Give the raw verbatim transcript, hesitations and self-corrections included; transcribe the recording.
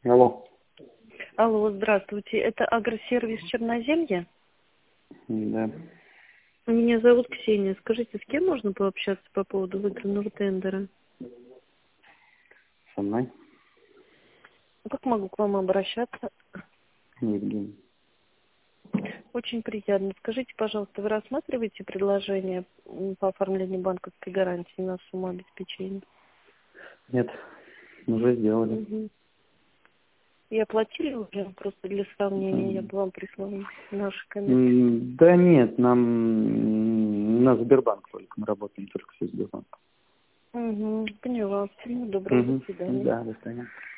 Алло. Алло, здравствуйте. Это агросервис Черноземье? Да. Меня зовут Ксения. Скажите, с кем можно пообщаться по поводу выигранного тендера? Со мной? Как могу к вам обращаться? Евгений. Очень приятно. Скажите, пожалуйста, вы рассматриваете предложение м, по оформлению банковской гарантии на сумму обеспечения? Нет, уже сделали. Угу. И оплатили уже? Просто для сравнения я М, бы вам прислала наши комиссии. м, Да нет, нам м, на Сбербанк только. Мы работаем только со Сбербанком. Угу. Поняла. Всего доброго. До Угу. свидания. Да, до свидания.